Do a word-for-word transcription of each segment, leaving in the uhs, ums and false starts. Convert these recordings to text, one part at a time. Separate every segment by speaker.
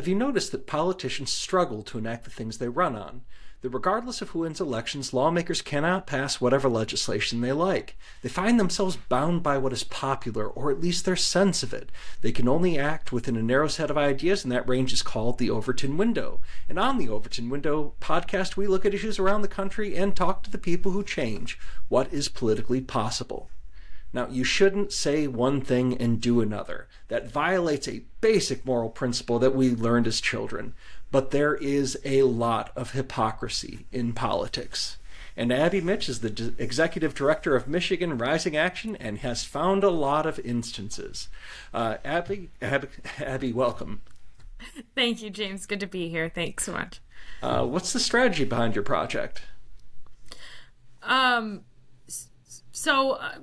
Speaker 1: have you noticed that politicians struggle to enact the things they run on? That regardless of who wins elections, lawmakers cannot pass whatever legislation they like. They find themselves bound by what is popular, or at least their sense of it. They can only act within a narrow set of ideas, and that range is called the Overton Window. And on the Overton Window podcast, we look at issues around the country and talk to the people who change what is politically possible. Now, you shouldn't say one thing and do another. That violates a basic moral principle that we learned as children. But there is a lot of hypocrisy in politics. And Abby Mitch is the d- executive director of Michigan Rising Action and has found a lot of instances. Uh, Abby, Abby, Abby, welcome.
Speaker 2: Thank you, James. Good to be here. Thanks so much.
Speaker 1: Uh, what's the strategy behind your project?
Speaker 2: Um, so... Uh,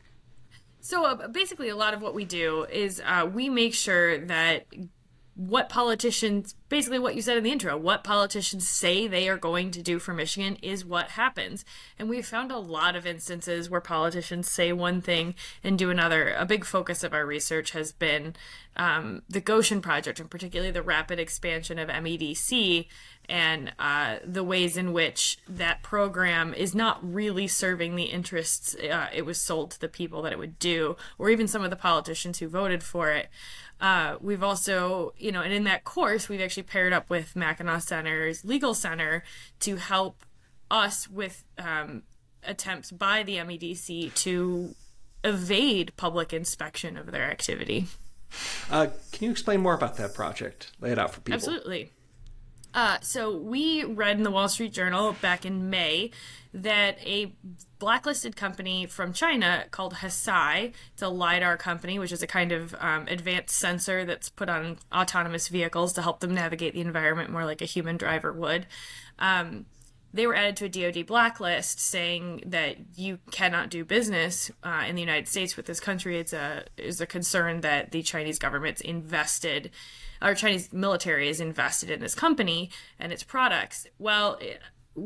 Speaker 2: So uh, basically, a lot of what we do is uh, we make sure that what politicians, basically what you said in the intro, what politicians say they are going to do for Michigan is what happens. And we've found a lot of instances where politicians say one thing and do another. A big focus of our research has been um, the Goshen Project, and particularly the rapid expansion of M E D C, and uh, the ways in which that program is not really serving the interests uh, it was sold to the people that it would do, or even some of the politicians who voted for it. Uh, we've also, you know, and in that course, we've actually paired up with Mackinac Center's Legal Center to help us with um, attempts by the M E D C to evade public inspection of their activity.
Speaker 1: Uh, can you explain more about that project? Lay it out for people.
Speaker 2: Absolutely. Uh, so we read in the Wall Street Journal back in May that a blacklisted company from China called Hesai, it's a LiDAR company, which is a kind of um, advanced sensor that's put on autonomous vehicles to help them navigate the environment more like a human driver would. Um, they were added to a D O D blacklist saying that you cannot do business uh, in the United States with this country. It's a, it's a concern that the Chinese government's invested our Chinese military is invested in this company and its products. Well, it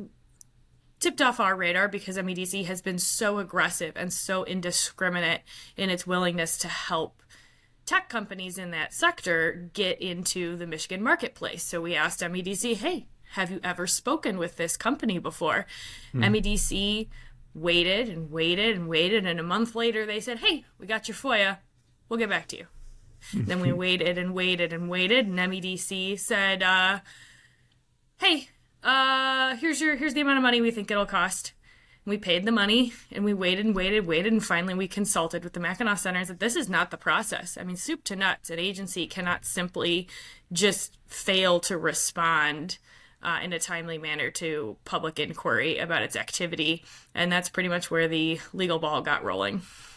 Speaker 2: tipped off our radar because M E D C has been so aggressive and so indiscriminate in its willingness to help tech companies in that sector get into the Michigan marketplace. So we asked M E D C, hey, have you ever spoken with this company before? Mm. M E D C waited and waited and waited, and a month later they said, hey, we got your FOIA. We'll get back to you. Then we waited and waited and waited, and M E D C said, uh, hey, uh, here's your here's the amount of money we think it'll cost. And we paid the money, and we waited and waited, waited, and finally we consulted with the Mackinac Center and said, this is not the process. I mean, soup to nuts, an agency cannot simply just fail to respond uh, in a timely manner to public inquiry about its activity, and that's pretty much where the legal ball got rolling.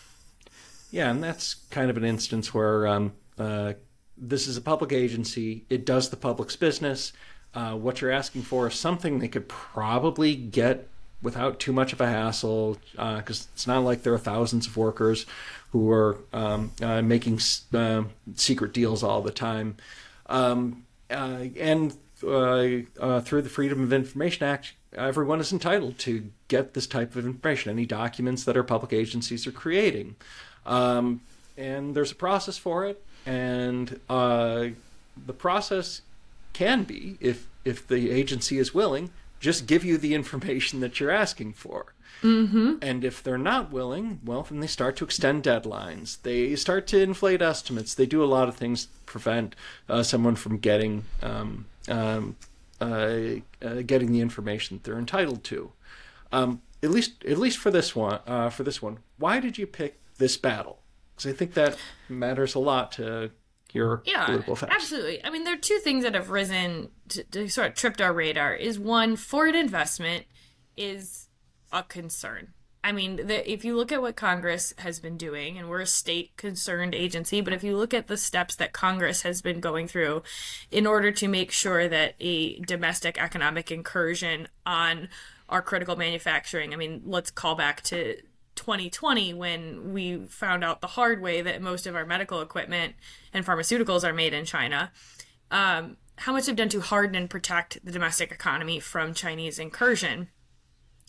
Speaker 1: Yeah, and that's kind of an instance where um, uh, this is a public agency. It does the public's business. Uh, what you're asking for is something they could probably get without too much of a hassle, because uh, it's not like there are thousands of workers who are um, uh, making uh, secret deals all the time. Um, uh, and uh, uh, through the Freedom of Information Act, everyone is entitled to get this type of information, any documents that our public agencies are creating. Um, and there's a process for it, and uh, the process can be, if if the agency is willing, just give you the information that you're asking for.
Speaker 2: Mm-hmm.
Speaker 1: And if they're not willing, well, then they start to extend deadlines. They start to inflate estimates. They do a lot of things to prevent uh, someone from getting um, um, uh, uh, getting the information that they're entitled to. Um, at least, at least for this one, uh, for this one, why did you pick this battle? Because I think that matters a lot to your
Speaker 2: yeah,
Speaker 1: political facts.
Speaker 2: Absolutely. I mean, there are two things that have risen to, to sort of tripped our radar. Is one, foreign investment is a concern. I mean, the, if you look at what Congress has been doing, and we're a state-concerned agency, but if you look at the steps that Congress has been going through in order to make sure that a domestic economic incursion on our critical manufacturing, I mean, let's call back to twenty twenty when we found out the hard way that most of our medical equipment and pharmaceuticals are made in China. Um, how much they've done to harden and protect the domestic economy from Chinese incursion.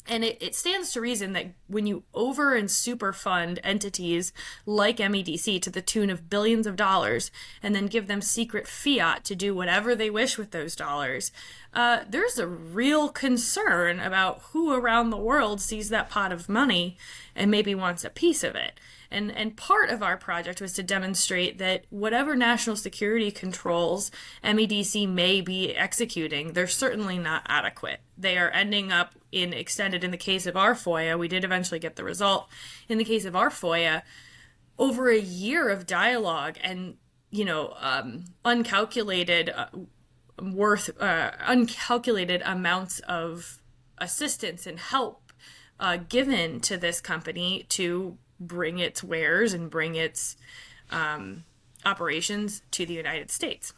Speaker 2: And it, it stands to reason that when you over and super fund entities like M E D C to the tune of billions of dollars and then give them secret fiat to do whatever they wish with those dollars, uh, there's a real concern about who around the world sees that pot of money and maybe wants a piece of it. And and part of our project was to demonstrate that whatever national security controls M E D C may be executing, they're certainly not adequate. They are ending up in extended, in the case of our FOIA, we did eventually get the result. In the case of our FOIA, over a year of dialogue and, you know, um, uncalculated uh, worth, uh, uncalculated amounts of assistance and help uh, given to this company to bring its wares and bring its um, operations to the United States.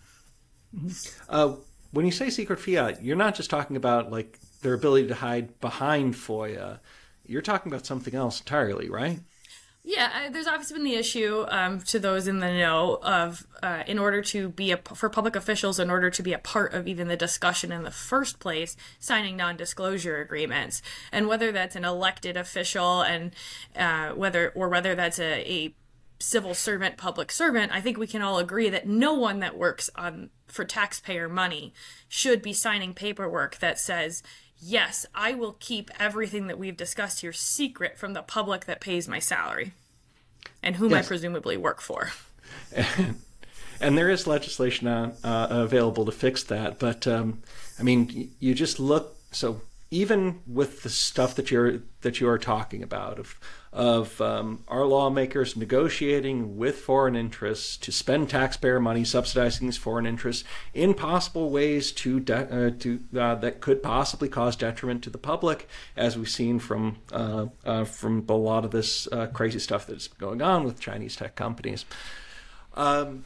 Speaker 1: Uh, when you say secret fiat, you're not just talking about like their ability to hide behind FOIA. You're talking about something else entirely, right?
Speaker 2: Yeah, I, there's obviously been the issue um, to those in the know of uh, in order to be a, for public officials, in order to be a part of even the discussion in the first place, signing non-disclosure agreements, and whether that's an elected official and uh, whether or whether that's a, a civil servant, public servant, I think we can all agree that no one that works on for taxpayer money should be signing paperwork that says, yes, I will keep everything that we've discussed here secret from the public that pays my salary and whom yes. I presumably work for.
Speaker 1: And, and there is legislation on, uh, available to fix that. But, um, I mean, you just look, so even with the stuff that you're that you are talking about of of um, our lawmakers negotiating with foreign interests to spend taxpayer money subsidizing these foreign interests in possible ways to de- uh, to uh, that could possibly cause detriment to the public, as we've seen from uh, uh, from a lot of this uh, crazy stuff that's going on with Chinese tech companies. Um,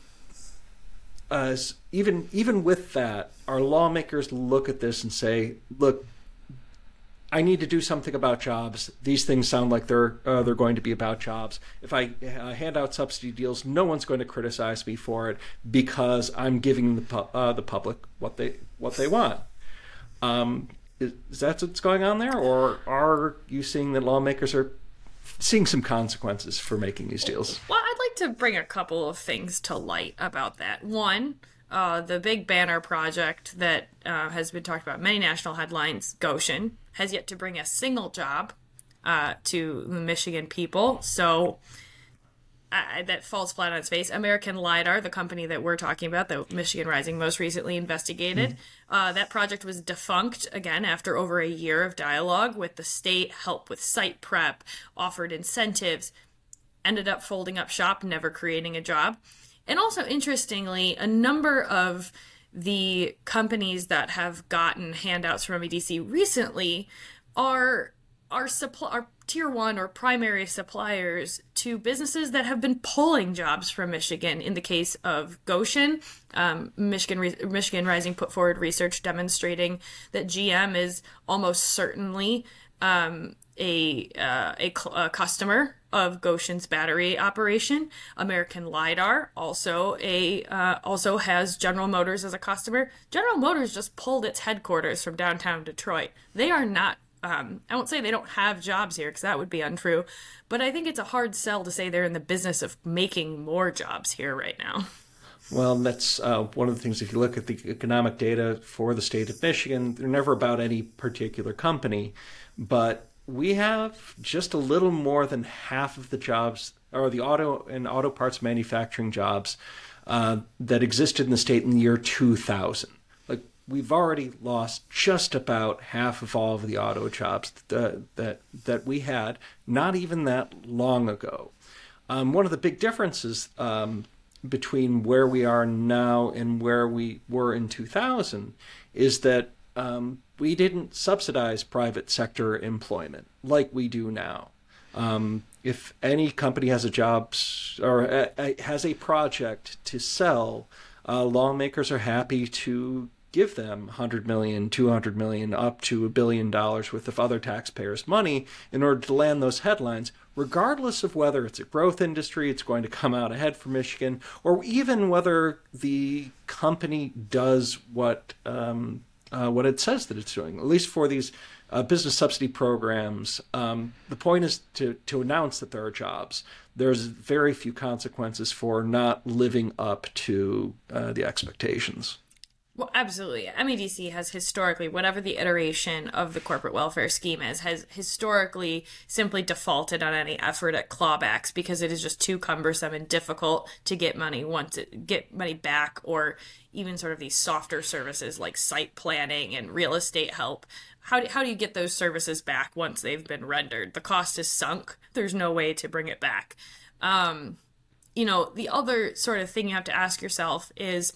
Speaker 1: uh, even even with that, our lawmakers look at this and say, look, I need to do something about jobs. These things sound like they're uh, they're going to be about jobs. If I uh, hand out subsidy deals, no one's going to criticize me for it because I'm giving the pu- uh, the public what they what they want. Um, is, is that what's going on there, or are you seeing that lawmakers are seeing some consequences for making these deals?
Speaker 2: Well, I'd like to bring a couple of things to light about that. One, uh, the big banner project that uh, has been talked about in many national headlines, Goshen, has yet to bring a single job uh, to the Michigan people. So uh, that falls flat on its face. American LiDAR, the company that we're talking about, that Michigan Rising most recently investigated, mm. uh, that project was defunct, again, after over a year of dialogue with the state, help with site prep, offered incentives, ended up folding up shop, never creating a job. And also, interestingly, a number of the companies that have gotten handouts from M E D C recently are are supply are tier one or primary suppliers to businesses that have been pulling jobs from Michigan. In the case of Goshen, um, Michigan Michigan Rising put forward research demonstrating that G M is almost certainly um, a, uh, a a customer of Goshen's battery operation. American LiDAR also a uh, also has General Motors as a customer. General Motors just pulled its headquarters from downtown Detroit. They are not, um, I won't say they don't have jobs here because that would be untrue, but I think it's a hard sell to say they're in the business of making more jobs here right now.
Speaker 1: Well, that's uh, one of the things. If you look at the economic data for the state of Michigan, they're never about any particular company, but we have just a little more than half of the jobs, or the auto and auto parts manufacturing jobs uh, that existed in the state in the year two thousand. Like, we've already lost just about half of all of the auto jobs that that, that we had not even that long ago. Um, one of the big differences um, between where we are now and where we were in two thousand is that um, we didn't subsidize private sector employment like we do now. Um, if any company has a job or a, a, has a project to sell, uh, lawmakers are happy to give them one hundred million dollars, two hundred million dollars, up to a billion dollars worth of other taxpayers' money in order to land those headlines, regardless of whether it's a growth industry, it's going to come out ahead for Michigan, or even whether the company does what um, uh, what it says that it's doing. At least for these uh, business subsidy programs. Um, the point is to, to announce that there are jobs. There's very few consequences for not living up to uh, the expectations.
Speaker 2: Well, absolutely. M E D C has historically, whatever the iteration of the corporate welfare scheme is, has historically simply defaulted on any effort at clawbacks because it is just too cumbersome and difficult to get money once it get money back, or even sort of these softer services like site planning and real estate help. How do, how do you get those services back once they've been rendered? The cost is sunk. There's no way to bring it back. Um, you know, the other sort of thing you have to ask yourself is,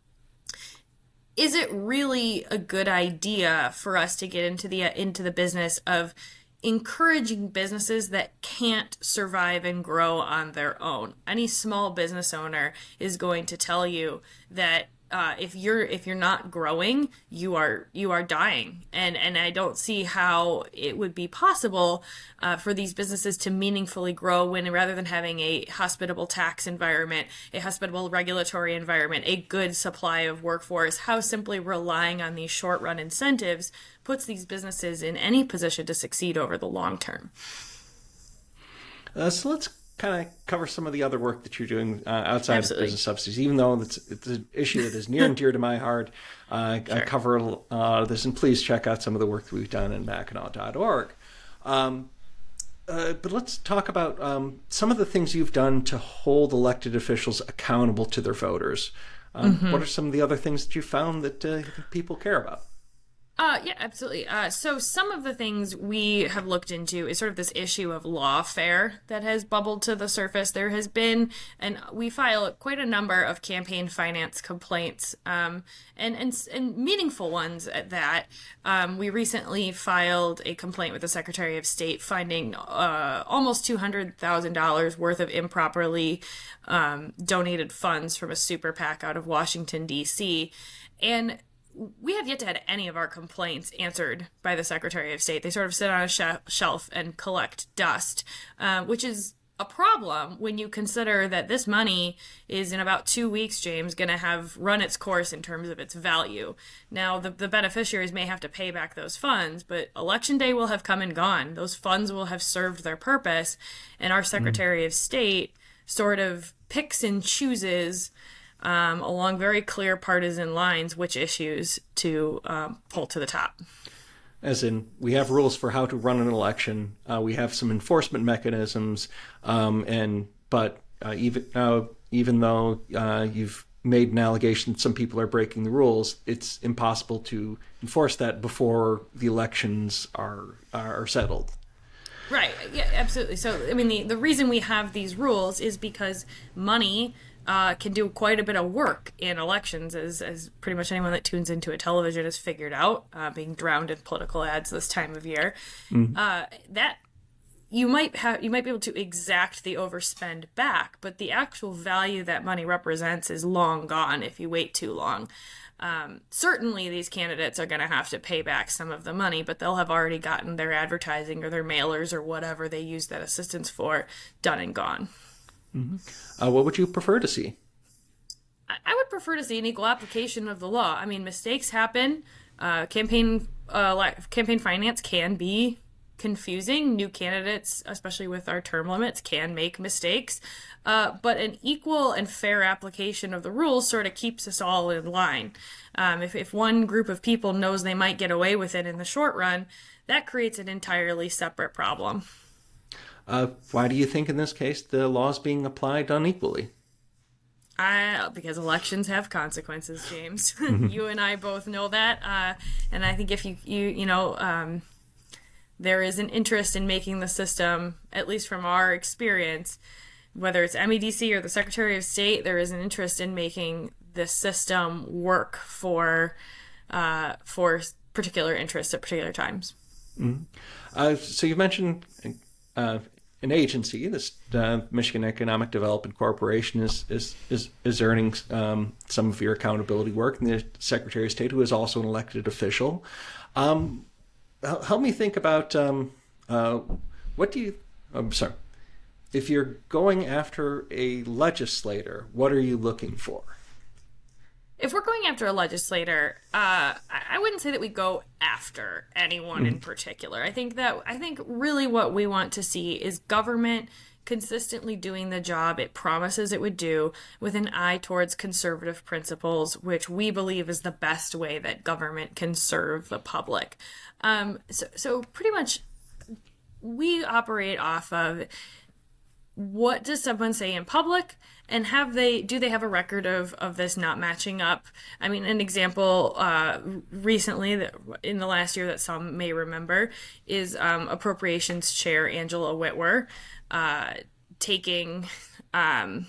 Speaker 2: is it really a good idea for us to get into the into the business of encouraging businesses that can't survive and grow on their own? Any small business owner is going to tell you that uh, if you're if you're not growing, you are you are dying, and and I don't see how it would be possible uh, for these businesses to meaningfully grow when, rather than having a hospitable tax environment, a hospitable regulatory environment, a good supply of workforce, how simply relying on these short run incentives puts these businesses in any position to succeed over the long term.
Speaker 1: Uh, so let's kind of cover some of the other work that you're doing uh, outside
Speaker 2: Absolutely.
Speaker 1: of business subsidies, even though it's, it's an issue that is near and dear to my heart. Uh,
Speaker 2: Sure.
Speaker 1: I cover uh, this, and please check out some of the work that we've done in Mackinac dot org. Um, uh, but let's talk about um, some of the things you've done to hold elected officials accountable to their voters. Um, mm-hmm. What are some of the other things that you found that uh, people care about?
Speaker 2: Uh, yeah, absolutely. Uh, so some of the things we have looked into is sort of this issue of lawfare that has bubbled to the surface. There has been, and we file quite a number of campaign finance complaints, um, and, and and meaningful ones at that. Um, we recently filed a complaint with the Secretary of State finding uh, almost two hundred thousand dollars worth of improperly um, donated funds from a super PAC out of Washington, D C, and we have yet to have any of our complaints answered by the Secretary of State. They sort of sit on a sh- shelf and collect dust, uh, which is a problem when you consider that this money is in about two weeks, James, going to have run its course in terms of its value. Now, the, the beneficiaries may have to pay back those funds, but Election Day will have come and gone. Those funds will have served their purpose, and our Secretary mm. of State sort of picks and chooses Um, along very clear partisan lines which issues to um, pull to the top.
Speaker 1: As in, we have rules for how to run an election. Uh, we have some enforcement mechanisms, um, and but uh, even uh, even though uh, you've made an allegation that some people are breaking the rules, it's impossible to enforce that before the elections are are settled.
Speaker 2: Right. Yeah. Absolutely. So, I mean, the the reason we have these rules is because money Uh, can do quite a bit of work in elections, as, as pretty much anyone that tunes into a television has figured out, uh, being drowned in political ads this time of year. Mm-hmm. Uh, that you might have, you might be able to exact the overspend back, but the actual value that money represents is long gone if you wait too long. Um, certainly, these candidates are going to have to pay back some of the money, but they'll have already gotten their advertising or their mailers or whatever they use that assistance for done and gone.
Speaker 1: Mm-hmm. Uh, what would you prefer to see?
Speaker 2: I would prefer to see an equal application of the law. I mean, mistakes happen. Uh, campaign uh, campaign finance can be confusing. New candidates, especially with our term limits, can make mistakes. Uh, but an equal and fair application of the rules sort of keeps us all in line. Um, if, if one group of people knows they might get away with it in the short run, that creates an entirely separate problem.
Speaker 1: Uh, why do you think in this case the law is being applied unequally?
Speaker 2: I, because elections have consequences, James. You and I both know that. Uh, and I think if you, you, you know, um, there is an interest in making the system, at least from our experience, whether it's M E D C or the Secretary of State, there is an interest in making the system work for, uh, for particular interests at particular times.
Speaker 1: Mm-hmm. Uh, so you mentioned uh, an agency, this uh, Michigan Economic Development Corporation, is is is, is earning um, some of your accountability work, and the Secretary of State, who is also an elected official. Um, help me think about um, uh, what do you? I'm sorry. If you're going after a legislator, what are you looking for?
Speaker 2: if we're going after a legislator, uh, I wouldn't say that we go after anyone in particular. I think that I think really what we want to see is government consistently doing the job it promises it would do with an eye towards conservative principles, which we believe is the best way that government can serve the public. Um, so, so pretty much we operate off of what does someone say in public, and have they do they have a record of, of this not matching up? I mean, an example uh, recently that in the last year that some may remember is um, Appropriations Chair Angela Whitwer uh, taking um,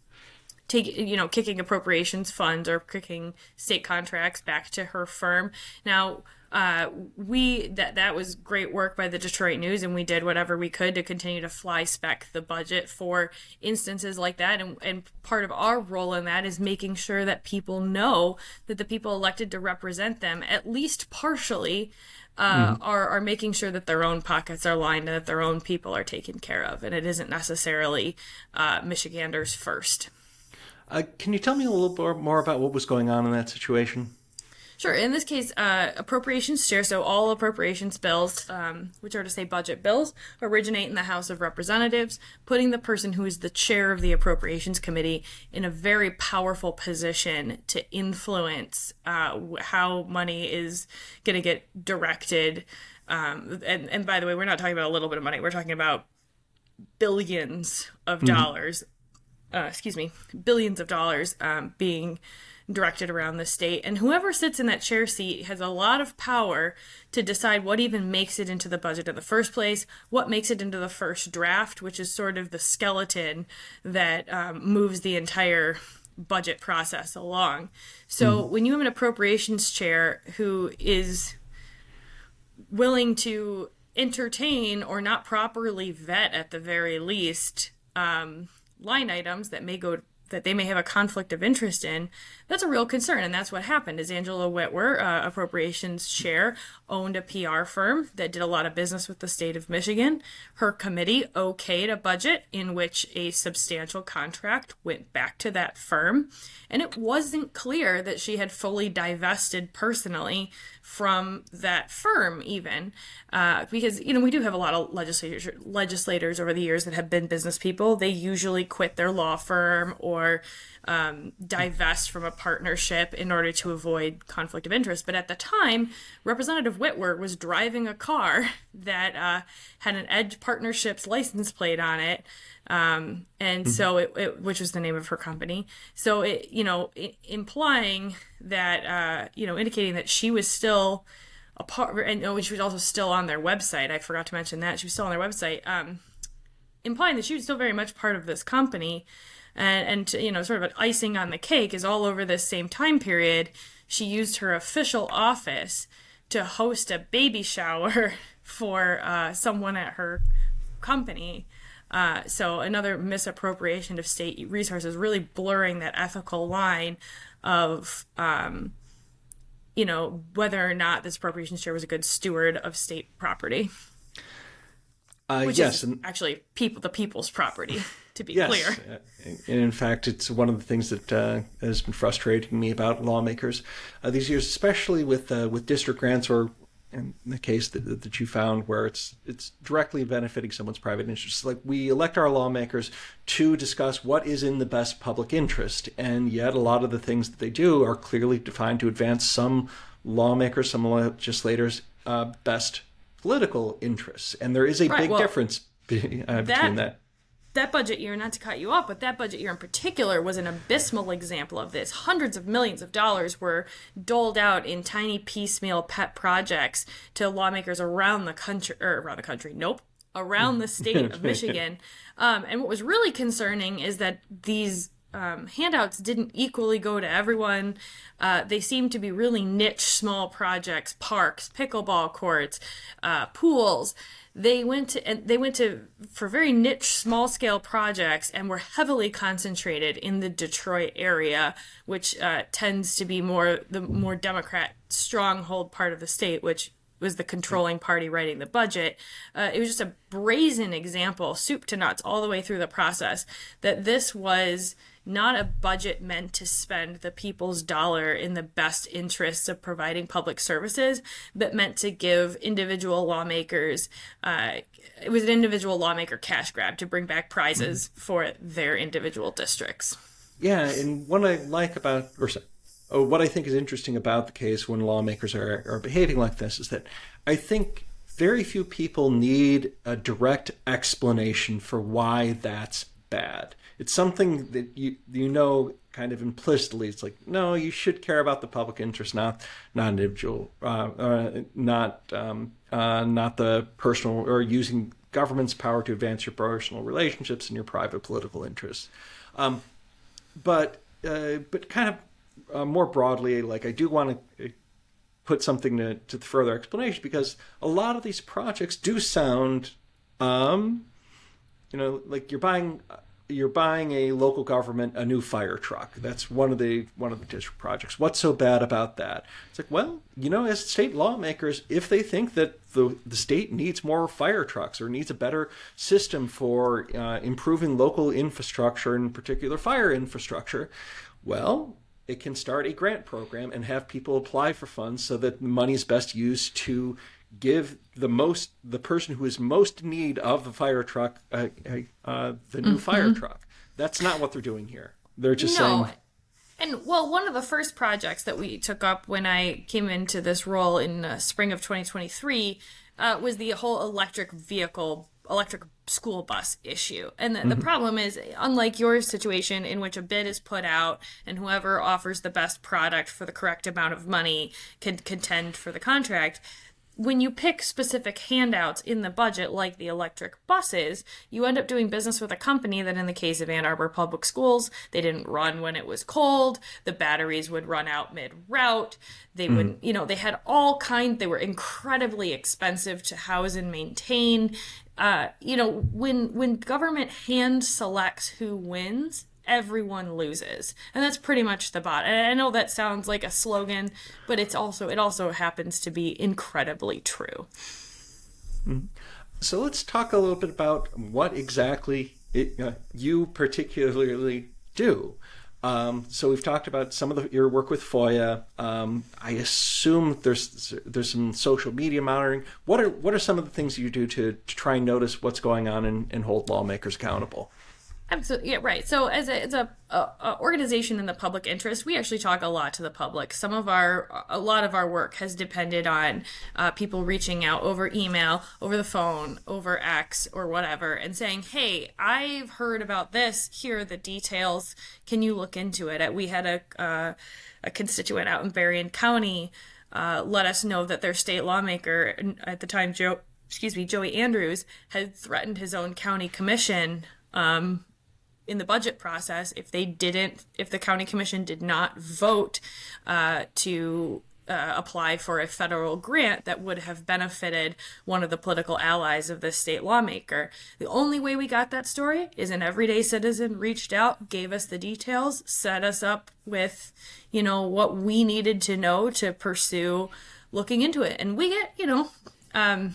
Speaker 2: take you know kicking appropriations funds or kicking state contracts back to her firm. Now, Uh, we that that was great work by the Detroit News, and we did whatever we could to continue to fly spec the budget for instances like that. And, and part of our role in that is making sure that people know that the people elected to represent them, at least partially, uh, mm. are are making sure that their own pockets are lined and that their own people are taken care of, and it isn't necessarily uh, Michiganders first.
Speaker 1: Uh, can you tell me a little more about what was going on in that situation?
Speaker 2: Sure. In this case, uh, appropriations chair, so all appropriations bills, um, which are to say budget bills, originate in the House of Representatives, putting the person who is the chair of the Appropriations Committee in a very powerful position to influence uh, how money is going to get directed. Um, and, and by the way, we're not talking about a little bit of money. We're talking about billions of mm-hmm. dollars, uh, excuse me, billions of dollars um, being directed around the state. And whoever sits in that chair seat has a lot of power to decide what even makes it into the budget in the first place, what makes it into the first draft, which is sort of the skeleton that um, moves the entire budget process along. So mm. when you have an appropriations chair who is willing to entertain or not properly vet at the very least um, line items that may go that they may have a conflict of interest in, that's a real concern. And that's what happened is Angela Whitwer, uh, appropriations chair, owned a P R firm that did a lot of business with the state of Michigan. Her committee okayed a budget in which a substantial contract went back to that firm. And it wasn't clear that she had fully divested personally from that firm even. Uh, because, you know, we do have a lot of legislators, legislators over the years that have been business people. They usually quit their law firm or um, divest from a partnership in order to avoid conflict of interest. But at the time, Representative Whitwer was driving a car that uh, had an Edge Partnerships license plate on it. Um, and mm-hmm. so it, it, which was the name of her company. So it, you know, it, implying that, uh, you know, indicating that she was still a part, and oh, she was also still on their website. I forgot to mention that she was still on their website, um, implying that she was still very much part of this company. And, and to, you know, sort of an icing on the cake is all over this same time period, she used her official office to host a baby shower for uh, someone at her company. Uh, so another misappropriation of state resources, really blurring that ethical line of, um, you know, whether or not this appropriations chair was a good steward of state property.
Speaker 1: Uh,
Speaker 2: Which
Speaker 1: yes,
Speaker 2: is
Speaker 1: and
Speaker 2: actually people, the people's property, to be
Speaker 1: yes,
Speaker 2: clear.
Speaker 1: Uh, and in fact, it's one of the things that uh, has been frustrating me about lawmakers uh, these years, especially with uh, with district grants, or in the case that, that you found where it's it's directly benefiting someone's private interests. Like, we elect our lawmakers to discuss what is in the best public interest, and yet a lot of the things that they do are clearly defined to advance some lawmakers, some legislators' uh, best political interests. And there is a
Speaker 2: right,
Speaker 1: big
Speaker 2: well,
Speaker 1: difference be, uh,
Speaker 2: that,
Speaker 1: between that.
Speaker 2: That budget year, not to cut you off, but that budget year in particular was an abysmal example of this. Hundreds of millions of dollars were doled out in tiny piecemeal pet projects to lawmakers around the country, or around the country, nope, around the state of Michigan. Um, and what was really concerning is that these um, handouts didn't equally go to everyone. Uh, they seemed to be really niche, small projects, parks, pickleball courts, uh, pools. They went to, and they went to for very niche, small-scale projects, and were heavily concentrated in the Detroit area, which uh, tends to be more the more Democrat stronghold part of the state, which was the controlling party writing the budget. Uh, it was just a brazen example, soup to nuts, all the way through the process, that this was not a budget meant to spend the people's dollar in the best interests of providing public services, but meant to give individual lawmakers, uh, it was an individual lawmaker cash grab to bring back prizes mm-hmm. for their individual districts.
Speaker 1: Yeah, and what I like about, or Oh, what I think is interesting about the case when lawmakers are, are behaving like this is that I think very few people need a direct explanation for why that's bad. It's something that you you know kind of implicitly. It's like, no, you should care about the public interest, not not individual, uh, uh, not um, uh, not the personal, or using government's power to advance your personal relationships and your private political interests. Um, but uh, but kind of Uh, more broadly, like I do want to put something to, to the further explanation, because a lot of these projects do sound, um, you know, like you're buying you're buying a local government a new fire truck. That's one of the one of the district projects. What's so bad about that? It's like, well, you know, as state lawmakers, if they think that the the state needs more fire trucks or needs a better system for uh, improving local infrastructure, in particular fire infrastructure, well, it can start a grant program and have people apply for funds so that the money is best used to give the most the person who is most in need of the fire truck uh, uh, the new mm-hmm. fire truck. That's not what they're doing here. They're just
Speaker 2: no.
Speaker 1: saying.
Speaker 2: And well, one of the first projects that we took up when I came into this role in uh, spring of twenty twenty-three uh, was the whole electric vehicle, electric school bus issue. And the, mm-hmm. the problem is, unlike your situation in which a bid is put out and whoever offers the best product for the correct amount of money can contend for the contract, when you pick specific handouts in the budget, like the electric buses, you end up doing business with a company that, in the case of Ann Arbor Public Schools, they didn't run when it was cold. The batteries would run out mid-route. They mm. would, you know, they had all kind, they were incredibly expensive to house and maintain. Uh, you know, when when government hand selects who wins, everyone loses. And that's pretty much the bottom. And I know that sounds like a slogan, but it's also it also happens to be incredibly true.
Speaker 1: So let's talk a little bit about what exactly it, uh, you particularly do. Um, so we've talked about some of the, your work with FOIA. Um, I assume there's there's some social media monitoring. What are what are some of the things you do to, to try and notice what's going on and, and hold lawmakers accountable?
Speaker 2: Absolutely, yeah, right. So as a, as a, a, a organization in the public interest, we actually talk a lot to the public. Some of our, a lot of our work has depended on uh, people reaching out over email, over the phone, over X or whatever, and saying, hey, I've heard about this. Here are the details. Can you look into it? We had a, uh, a constituent out in Berrien County uh, let us know that their state lawmaker, at the time, Joe, excuse me, Joey Andrews, had threatened his own county commission um, in the budget process if they didn't, if the county commission did not vote uh, to uh, apply for a federal grant that would have benefited one of the political allies of this state lawmaker. The only way we got that story is an everyday citizen reached out, gave us the details, set us up with, you know, what we needed to know to pursue looking into it. And we get, you know, um,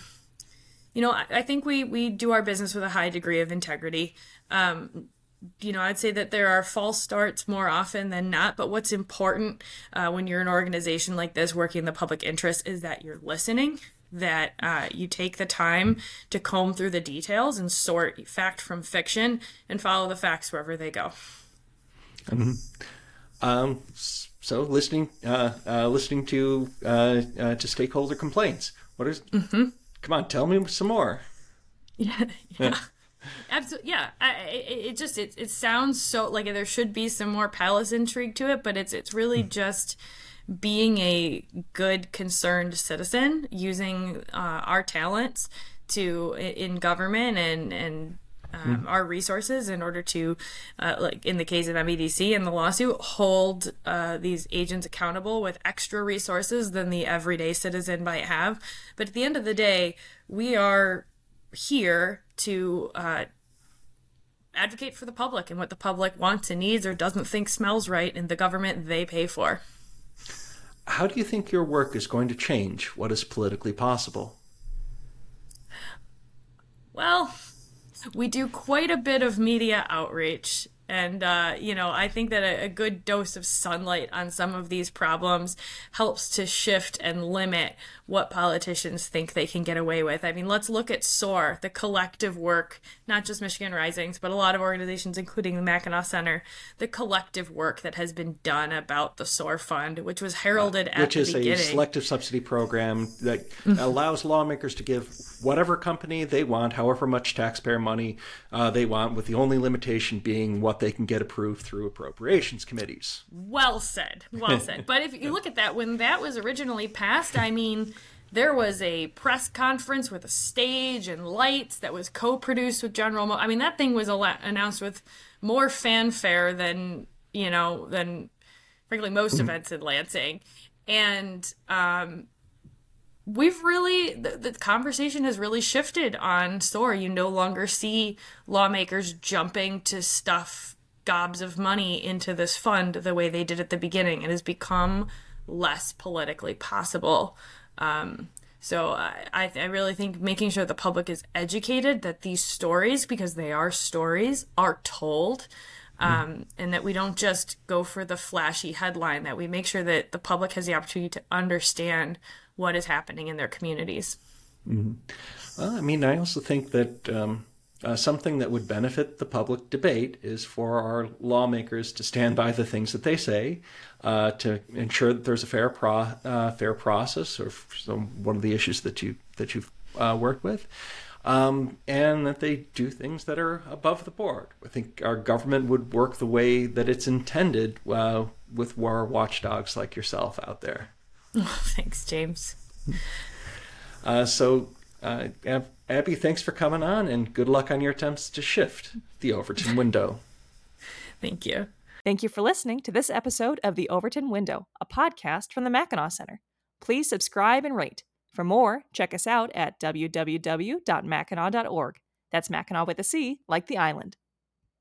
Speaker 2: you know, I, I think we, we do our business with a high degree of integrity. Um, You know, I'd say that there are false starts more often than not, but what's important uh, when you're an organization like this working in the public interest is that you're listening, that uh, you take the time to comb through the details and sort fact from fiction and follow the facts wherever they go.
Speaker 1: Mm-hmm. Um, so listening, uh, uh, listening to uh, uh, to stakeholder complaints. What is? Mm-hmm. Come on, tell me some more.
Speaker 2: Yeah. yeah. Absolutely, yeah. I, it, it just it, it sounds so like there should be some more palace intrigue to it, but it's it's really just being a good, concerned citizen, using uh, our talents to in government and and um, mm. our resources in order to, uh, like in the case of M E D C and the lawsuit, hold uh, these agents accountable with extra resources than the everyday citizen might have. But at the end of the day, we are here to uh, advocate for the public and what the public wants and needs or doesn't think smells right in the government they pay for.
Speaker 1: How do you think your work is going to change what is politically possible?
Speaker 2: Well, we do quite a bit of media outreach. And, uh, you know, I think that a, a good dose of sunlight on some of these problems helps to shift and limit what politicians think they can get away with. I mean, let's look at SOAR, the collective work, not just Michigan Risings, but a lot of organizations, including the Mackinac Center, the collective work that has been done about the SOAR Fund, which was heralded uh, at the beginning.
Speaker 1: Which is a selective subsidy program that allows lawmakers to give whatever company they want, however much taxpayer money uh, they want, with the only limitation being what they can get approved through appropriations committees.
Speaker 2: Well said. Well said. But if you look at that, when that was originally passed, I mean, there was a press conference with a stage and lights that was co-produced with General Motors. I mean, that thing was al- announced with more fanfare than, you know, than, frankly, most mm-hmm. events in Lansing. And um, we've really, the, the conversation has really shifted on SOAR. You no longer see lawmakers jumping to stuff gobs of money into this fund the way they did at the beginning. It has become less politically possible. Um, so I, I really think making sure the public is educated that these stories, because they are stories, are told, um, mm. and that we don't just go for the flashy headline, that we make sure that the public has the opportunity to understand what is happening in their communities.
Speaker 1: Mm-hmm. Well, I mean, I also think that um, uh, something that would benefit the public debate is for our lawmakers to stand by the things that they say, uh, to ensure that there's a fair pro uh, fair process, or some, one of the issues that you that you've uh, worked with, um, and that they do things that are above the board. I think our government would work the way that it's intended uh, with war watchdogs like yourself out there.
Speaker 2: Oh, thanks, James.
Speaker 1: Uh, so, uh, Ab- Abby, thanks for coming on, and good luck on your attempts to shift the Overton window.
Speaker 2: Thank you.
Speaker 3: Thank you for listening to this episode of The Overton Window, a podcast from the Mackinac Center. Please subscribe and rate. For more, check us out at w w w dot mackinac dot org. That's Mackinac with a C, like the island.